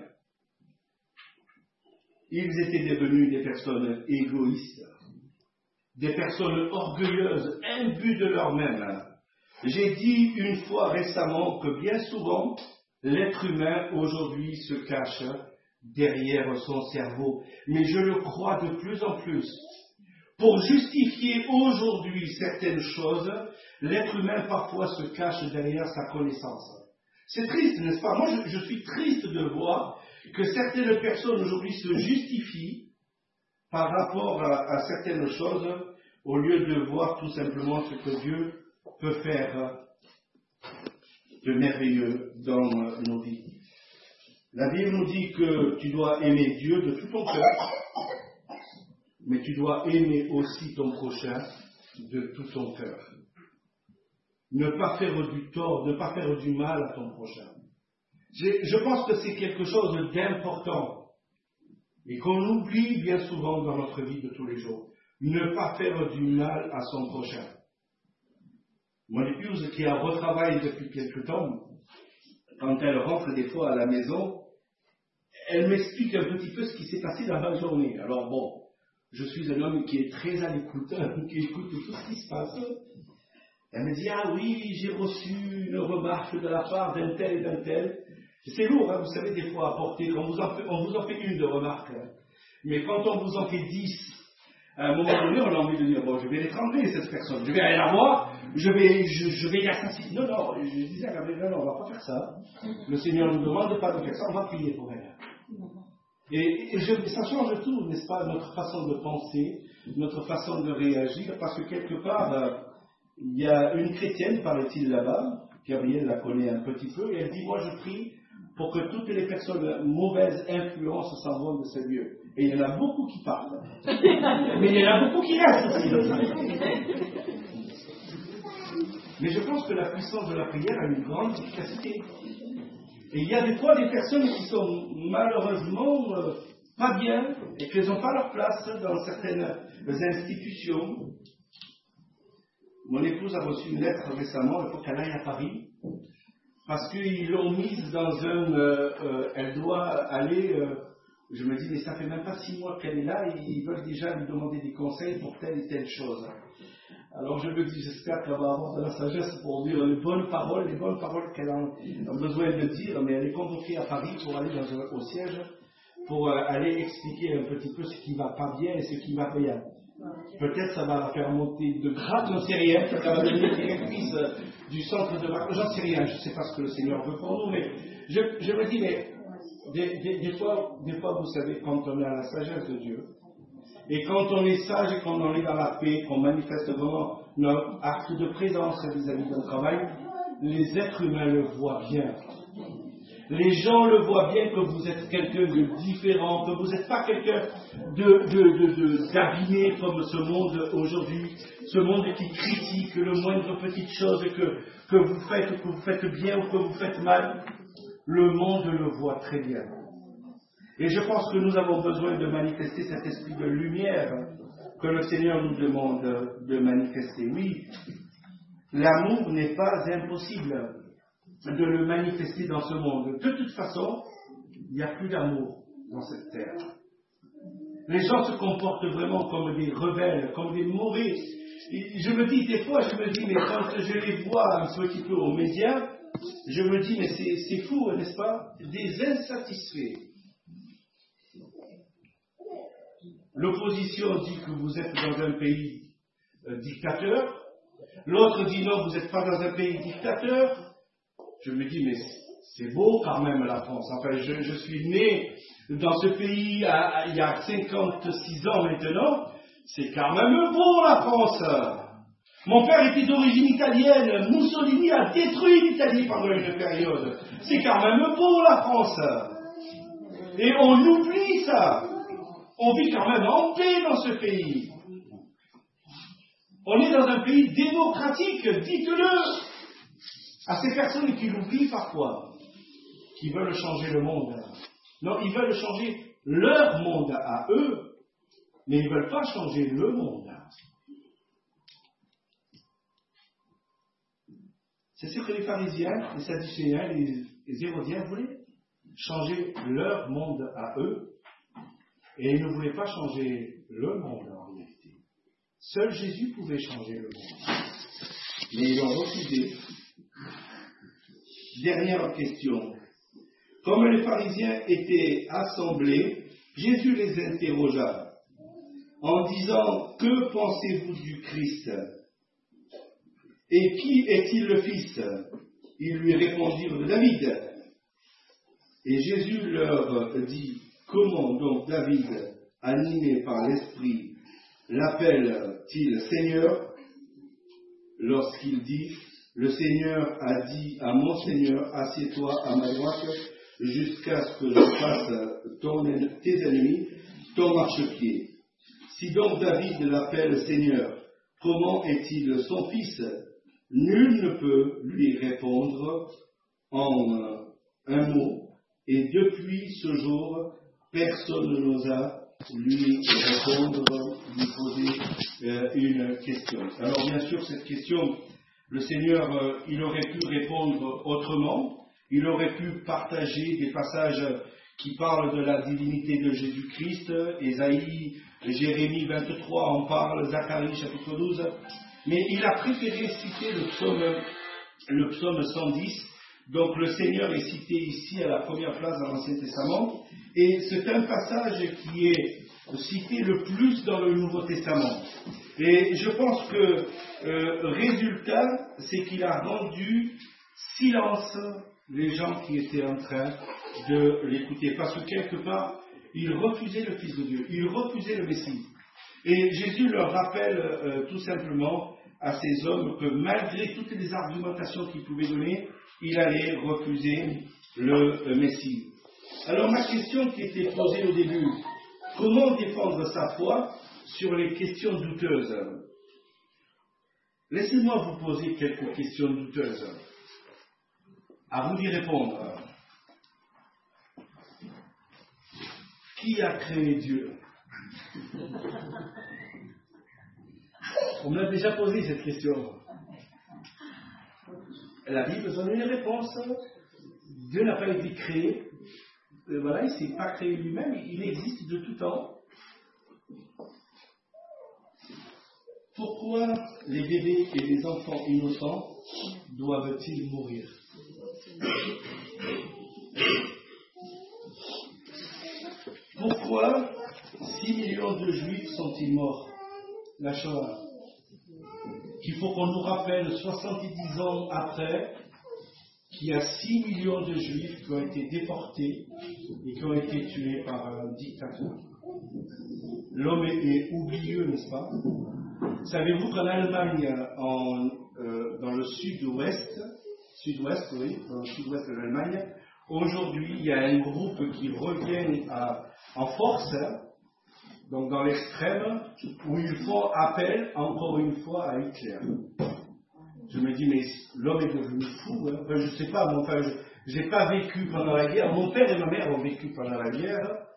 Ils étaient devenus des personnes égoïstes, des personnes orgueilleuses, imbues de leur-même. J'ai dit une fois récemment que bien souvent, l'être humain aujourd'hui se cache derrière son cerveau. Mais je le crois de plus en plus. Pour justifier aujourd'hui certaines choses, l'être humain parfois se cache derrière sa connaissance. C'est triste, n'est-ce pas? Moi, je, je suis triste de voir que certaines personnes aujourd'hui se justifient par rapport à, à certaines choses au lieu de voir tout simplement ce que Dieu peut faire de merveilleux dans nos vies. La Bible nous dit que tu dois aimer Dieu de tout ton cœur, mais tu dois aimer aussi ton prochain de tout ton cœur. Ne pas faire du tort, ne pas faire du mal à ton prochain. Je, je pense que c'est quelque chose d'important et qu'on oublie bien souvent dans notre vie de tous les jours. Ne pas faire du mal à son prochain. Mon épouse, qui a retravaillé depuis quelque temps, quand elle rentre des fois à la maison, elle m'explique un petit peu ce qui s'est passé dans la journée. Alors bon, je suis un homme qui est très à l'écoute, qui écoute tout ce qui se passe. Elle me dit, ah oui, j'ai reçu une remarque de la part d'un tel et d'un tel. C'est lourd, hein, vous savez, des fois à porter. On vous en fait, on vous en fait une de remarque. Hein. Mais quand on vous en fait dix, à un moment donné, on a envie de dire, bon, je vais l'étrangler, cette personne. Je vais aller la voir, je vais, je, je vais l'assassiner. Non, non, je disais à Gabriel, non, non, on ne va pas faire ça. Le Seigneur ne nous demande pas de faire ça, on va prier pour elle. Et, et je, ça change tout, n'est-ce pas, notre façon de penser, notre façon de réagir, parce que quelque part, euh, il y a une chrétienne, paraît-il là-bas, Gabriel la connaît un petit peu, et elle dit, moi je prie pour que toutes les personnes mauvaises influences s'en vont de ce lieu. Et il y en a beaucoup qui partent. Mais il y en a beaucoup qui restent aussi. Mais je pense que la puissance de la prière a une grande efficacité. Et il y a des fois des personnes qui sont malheureusement euh, pas bien et qui n'ont pas leur place dans certaines institutions. Mon épouse a reçu une lettre récemment, il faut qu'elle aille à Paris, parce qu'ils l'ont mise dans un... Euh, euh, elle doit aller... Euh, je me dis, mais ça fait même pas six mois qu'elle est là et ils veulent déjà lui demander des conseils pour telle et telle chose. Alors je me dis, j'espère qu'elle va avoir de la sagesse pour dire les bonnes paroles, les bonnes paroles qu'elle a besoin de dire, mais elle est convoquée à Paris pour aller dans un, au siège, pour euh, aller expliquer un petit peu ce qui va pas bien et ce qui va bien. Peut-être ça va la faire monter de grade, j'en sais rien, peut-être qu'elle va devenir directrice du centre de vacances, j'en sais rien, je ne sais pas ce que le Seigneur veut pour nous, mais je, je me dis, mais des, des, des, fois, des fois, vous savez, quand on a la sagesse de Dieu, et quand on est sage et quand on est dans la paix, qu'on manifeste vraiment notre acte de présence vis-à-vis de notre travail, les êtres humains le voient bien. Les gens le voient bien que vous êtes quelqu'un de différent, que vous n'êtes pas quelqu'un de, de, de, de, d'abîmé comme ce monde aujourd'hui, ce monde qui critique le moindre petite chose que, que vous faites, que vous faites bien ou que vous faites mal. Le monde le voit très bien. Et je pense que nous avons besoin de manifester cet esprit de lumière que le Seigneur nous demande de manifester. Oui, l'amour n'est pas impossible de le manifester dans ce monde. De toute façon, il n'y a plus d'amour dans cette terre. Les gens se comportent vraiment comme des rebelles, comme des mauvais. Je me dis, des fois, je me dis, mais quand je les vois un petit peu aux médias, je me dis, mais c'est, c'est fou, n'est-ce pas? Des insatisfaits. L'opposition dit que vous êtes dans un pays euh, dictateur. L'autre dit non, vous n'êtes pas dans un pays dictateur. Je me dis, mais c'est beau quand même la France. Enfin, je, je suis né dans ce pays à, à, il y a cinquante-six ans maintenant. C'est quand même beau la France. Mon père était d'origine italienne. Mussolini a détruit l'Italie pendant une période. C'est quand même beau la France. Et on oublie ça. On vit quand même en paix dans ce pays. On est dans un pays démocratique, dites-le à ces personnes qui l'oublient parfois, qui veulent changer le monde. Non, ils veulent changer leur monde à eux, mais ils ne veulent pas changer le monde. C'est ce que les pharisiens, les sadducéens, les, les hérodiens voulaient. Changer leur monde à eux, et ils ne voulaient pas changer le monde en réalité. Seul Jésus pouvait changer le monde. Mais ils l'ont refusé. Dernière question. Comme les pharisiens étaient assemblés, Jésus les interrogea en disant, que pensez-vous du Christ? Et qui est-il le fils? Ils lui répondirent, de David. Et Jésus leur dit, comment donc David, animé par l'Esprit, l'appelle-t-il Seigneur, lorsqu'il dit, le Seigneur a dit à mon Seigneur, assieds-toi à ma droite, jusqu'à ce que je fasse ton, tes ennemis ton marchepied. Si donc David l'appelle Seigneur, comment est-il son fils? Nul ne peut lui répondre en un mot, et depuis ce jour, personne n'osa lui répondre, lui poser euh, une question. Alors bien sûr, cette question, le Seigneur, euh, il aurait pu répondre autrement, il aurait pu partager des passages qui parlent de la divinité de Jésus-Christ, Ésaïe, Jérémie vingt-trois en parle, Zacharie chapitre douze, mais il a préféré citer le psaume, le psaume cent dix. Donc le Seigneur est cité ici à la première place dans l'Ancien Testament, et c'est un passage qui est cité le plus dans le Nouveau Testament. Et je pense que euh, résultat, c'est qu'il a rendu silence les gens qui étaient en train de l'écouter, parce que quelque part, ils refusaient le Fils de Dieu, ils refusaient le Messie. Et Jésus leur rappelle euh, tout simplement à ces hommes que malgré toutes les argumentations qu'ils pouvaient donner, il allait refuser le Messie. Alors ma question qui était posée au début, comment défendre sa foi sur les questions douteuses? Laissez-moi vous poser quelques questions douteuses. À vous d'y répondre. Qui a créé Dieu? On me l'a déjà posé cette question. La Bible donne une réponse. Dieu n'a pas été créé. Et voilà, il ne s'est pas créé lui-même, il existe de tout temps. Pourquoi les bébés et les enfants innocents doivent-ils mourir? Pourquoi six millions de Juifs sont-ils morts? La Shoah. Qu'il faut qu'on nous rappelle soixante-dix ans après qu'il y a six millions de Juifs qui ont été déportés et qui ont été tués par un dictateur. L'homme est, est oublieux, n'est-ce pas? Savez-vous qu'en Allemagne, en, euh, dans le sud-ouest, sud-ouest, oui, dans le sud-ouest de l'Allemagne, aujourd'hui, il y a un groupe qui revient à, en force, donc dans l'extrême, où ils font appel, encore une fois, à Hitler. Je me dis, mais l'homme est devenu fou, hein. Enfin, je ne sais pas, mais enfin, je n'ai pas vécu pendant la guerre. Mon père et ma mère ont vécu pendant la guerre,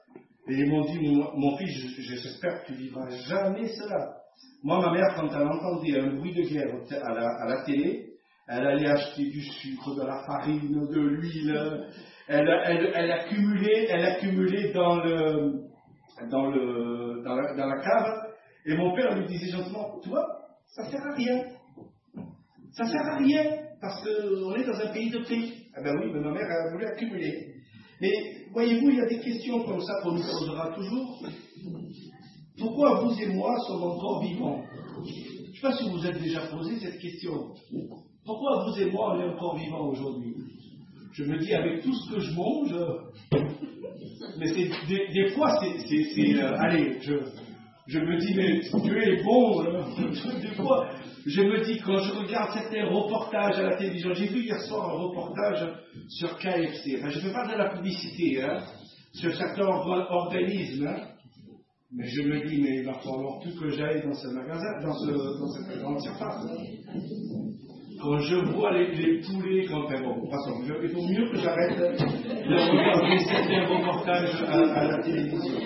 Et ils m'ont dit, mon, mon fils, je- j'espère que tu vivras jamais cela. Moi, ma mère, quand elle entendait un bruit de guerre à la, à la télé, elle allait acheter du sucre, de la farine, de l'huile. Elle, elle, elle accumulait, elle accumulait dans le, dans le, dans la, dans la cave. Et mon père lui disait gentiment, tu vois, ça sert à rien. Ça sert à rien, parce qu'on est dans un pays de paix. Ah ben oui, mais ma mère a voulu accumuler. Mais voyez-vous, il y a des questions comme ça qu'on nous posera toujours. Pourquoi vous et moi sommes encore vivants? Je ne sais pas si vous vous êtes déjà posé cette question. Pourquoi vous et moi on est encore vivants aujourd'hui? Je me dis, avec tout ce que je mange, mais c'est, des, des fois, c'est, c'est, c'est euh, allez, je, je me dis, mais Dieu est bon. Là. Des fois, je me dis, quand je regarde certains reportages à la télévision, j'ai vu hier soir un reportage sur K F C. Enfin, je ne fais pas de la publicité, hein, sur certains organismes. Hein. Mais je me dis, mais il va falloir plus que j'aille dans ce magasin, dans, ce, dans cette grande surface. Quand je vois les, les poulets, quand même, bon, passons, il vaut mieux que j'arrête de regarder certains reportages à, à la télévision.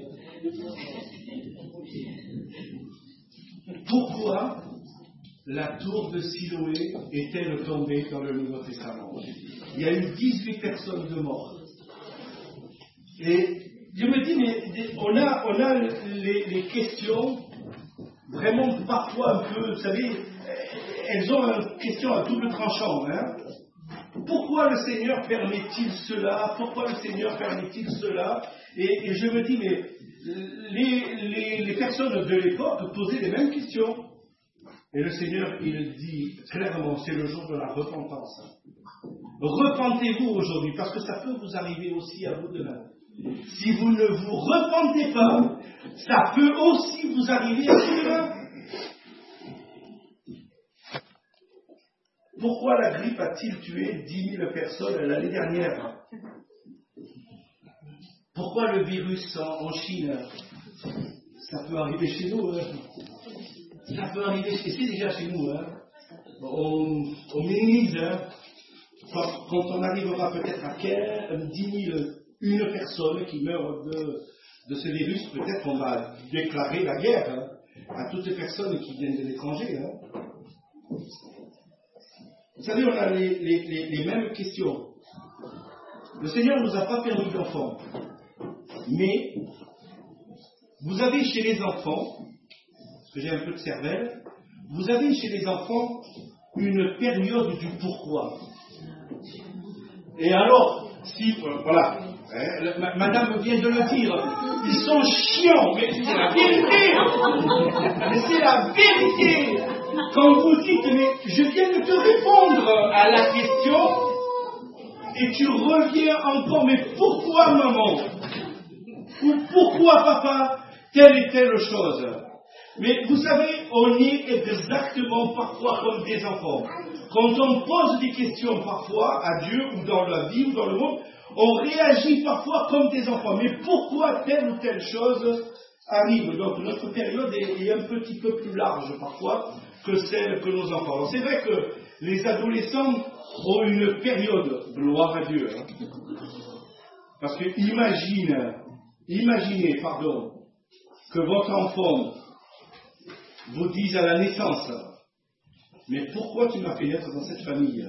Pourquoi la tour de Siloé est-elle tombée dans le Nouveau Testament? Il y a eu dix-huit personnes de mort. Et je me dis, mais on a, on a les, les questions vraiment parfois un peu, vous savez, elles ont une question à double tranchant. Hein. Pourquoi le Seigneur permet-il cela? Pourquoi le Seigneur permet-il cela? et, et je me dis, mais les, les, les personnes de l'époque posaient les mêmes questions. Et le Seigneur, il dit clairement, c'est le jour de la repentance. Repentez-vous aujourd'hui, parce que ça peut vous arriver aussi à vous demain. Si vous ne vous repentez pas, ça peut aussi vous arriver à vous demain. Pourquoi la grippe a-t-il tué dix mille personnes l'année dernière? Pourquoi le virus en, en Chine? Ça peut arriver chez nous. Hein. Ça peut arriver chez, c'est déjà chez nous. Hein. On, on minimise. Hein. Quand, quand on arrivera peut-être à dix mille, une personne qui meurt de, de ce virus, peut-être qu'on va déclarer la guerre hein, à toutes les personnes qui viennent de l'étranger. Hein. Vous savez, on a les, les, les, les mêmes questions. Le Seigneur ne nous a pas permis d'enfants. Mais, vous avez chez les enfants, parce que j'ai un peu de cervelle, vous avez chez les enfants une période du pourquoi. Et alors, si, euh, voilà, hein, la, ma, madame vient de le dire, ils sont chiants, mais c'est la vérité. Mais c'est la vérité. Quand vous dites, mais je viens de te répondre à la question, et tu reviens encore, mais pourquoi maman? Ou pourquoi papa? Telle et telle chose. Mais vous savez, on est exactement parfois comme des enfants. Quand on pose des questions parfois à Dieu, ou dans la vie, ou dans le monde, on réagit parfois comme des enfants. Mais pourquoi telle ou telle chose arrive? Donc notre période est, est un petit peu plus large parfois que celle que nos enfants. Alors, c'est vrai que les adolescents ont une période, gloire à Dieu. Hein. Parce que imagine, imaginez, pardon, que votre enfant vous dise à la naissance, mais pourquoi tu m'as fait naître dans cette famille?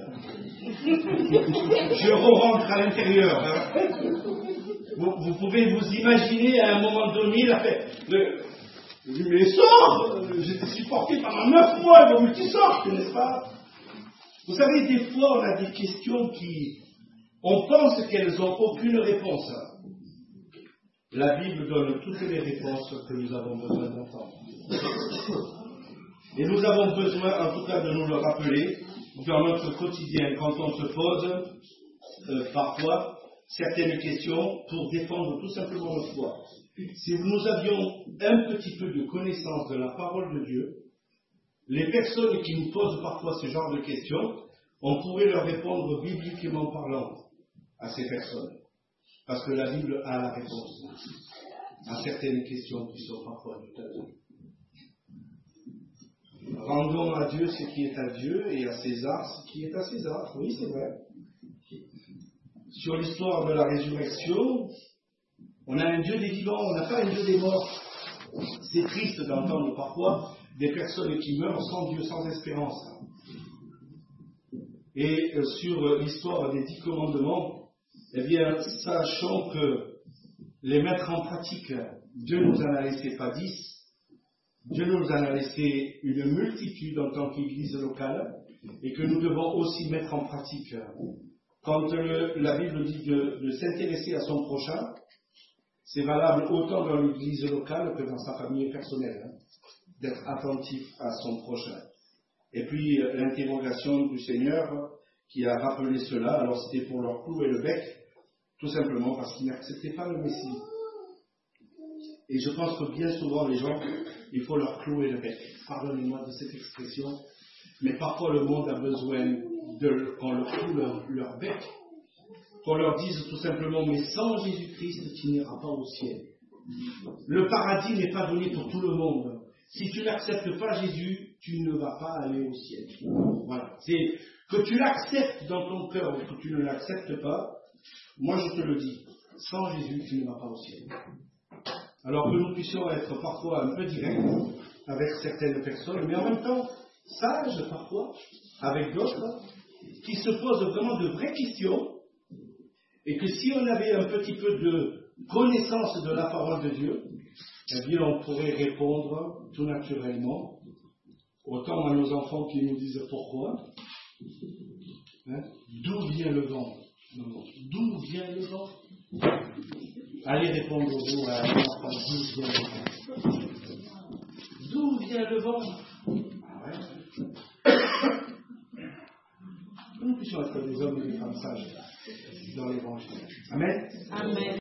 Je re-rentre à l'intérieur. Hein. Vous, vous pouvez vous imaginer à un moment donné la fête. Le, mais sors! J'étais supporté pendant neuf mois, il faut que tu sortes, n'est-ce pas? Vous savez, des fois, on a des questions qui, on pense qu'elles n'ont aucune réponse. La Bible donne toutes les réponses que nous avons besoin d'entendre. Et nous avons besoin, en tout cas, de nous le rappeler dans notre quotidien, quand on se pose euh, parfois certaines questions pour défendre tout simplement notre foi. Si nous avions un petit peu de connaissance de la parole de Dieu, les personnes qui nous posent parfois ce genre de questions, on pourrait leur répondre bibliquement parlant à ces personnes. Parce que la Bible a la réponse à certaines questions qui sont parfois douteuses. Rendons à Dieu ce qui est à Dieu et à César ce qui est à César. Oui, c'est vrai. Sur l'histoire de la résurrection, On a un Dieu des vivants, on n'a pas un Dieu des morts. C'est triste d'entendre parfois des personnes qui meurent sans Dieu, sans espérance. Et euh, sur l'histoire des dix commandements, eh bien, sachons que les mettre en pratique, Dieu nous en a laissé pas dix, Dieu nous en a laissé une multitude en tant qu'Église locale, et que nous devons aussi mettre en pratique. Quand le, la Bible dit de, de s'intéresser à son prochain, c'est valable autant dans l'Église locale que dans sa famille personnelle, hein, d'être attentif à son prochain. Et puis l'interrogation du Seigneur qui a rappelé cela, alors c'était pour leur clouer le bec, tout simplement parce qu'ils n'acceptaient pas le Messie. Et je pense que bien souvent les gens, il faut leur clouer le bec. Pardonnez-moi de cette expression, mais parfois le monde a besoin de, qu'on leur cloue leur, leur bec, qu'on leur dise tout simplement, mais sans Jésus-Christ, tu n'iras pas au ciel. Le paradis n'est pas donné pour tout le monde. Si tu n'acceptes pas Jésus, tu ne vas pas aller au ciel. Voilà. C'est que tu l'acceptes dans ton cœur ou que tu ne l'acceptes pas, moi je te le dis, sans Jésus, tu ne vas pas au ciel. Alors que nous puissions être parfois un peu directs avec certaines personnes, mais en même temps sages parfois avec d'autres, qui se posent vraiment de vraies questions, et que si on avait un petit peu de connaissance de la parole de Dieu, eh bien on pourrait répondre tout naturellement, autant à nos enfants qui nous disent pourquoi, hein, d'où vient le vent, d'où vient le vent. Allez répondre vous à l'enfant, d'où vient le vent. D'où vient le vent? Ah ouais. Que nous puissions être des hommes et des femmes sages dans l'évangile. Amen. Amen.